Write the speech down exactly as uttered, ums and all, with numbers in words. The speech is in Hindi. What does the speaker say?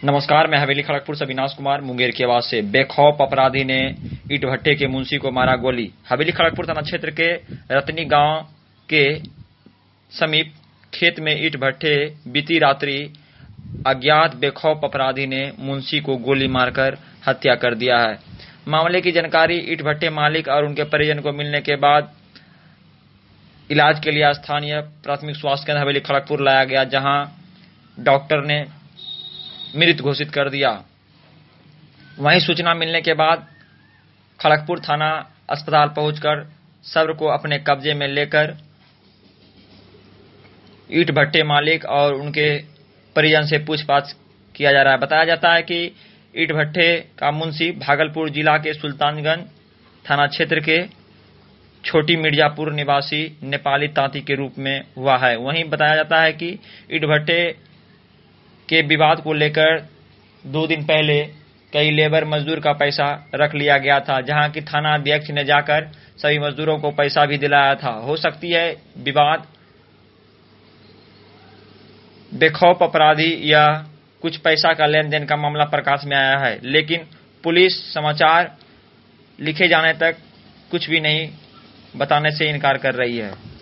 नमस्कार, मैं हवेली खड़गपुर से अविनाश कुमार मुंगेर की आवाज से। बेखौफ अपराधी ने ईट भट्टे के मुंशी को मारा गोली। हवेली खड़गपुर थाना क्षेत्र के रतनी गांव के समीप खेत में ईट भट्टे बीती रात्रि अज्ञात बेखौफ अपराधी ने मुंशी को गोली मारकर हत्या कर दिया है। मामले की जानकारी ईट भट्टे मालिक और उनके परिजन को मिलने के बाद इलाज के लिए स्थानीय प्राथमिक स्वास्थ्य केंद्र हवेली खड़गपुर लाया गया, जहां डॉक्टर ने मृत घोषित कर दिया। वहीं सूचना मिलने के बाद खड़गपुर थाना अस्पताल पहुंचकर शव को अपने कब्जे में लेकर ईट भट्टे मालिक और उनके परिजन से पूछताछ किया जा रहा है। बताया जाता है कि ईट भट्टे का मुंशी भागलपुर जिला के सुल्तानगंज थाना क्षेत्र के छोटी मिर्जापुर निवासी नेपाली तांती के रूप में हुआ है। वहीं बताया जाता है कि ईट भट्टे के विवाद को लेकर दो दिन पहले कई लेबर मजदूर का पैसा रख लिया गया था, जहां की थाना अध्यक्ष ने जाकर सभी मजदूरों को पैसा भी दिलाया था। हो सकती है विवाद बेखौफ अपराधी या कुछ पैसा का लेन देन का मामला प्रकाश में आया है, लेकिन पुलिस समाचार लिखे जाने तक कुछ भी नहीं बताने से इनकार कर रही है।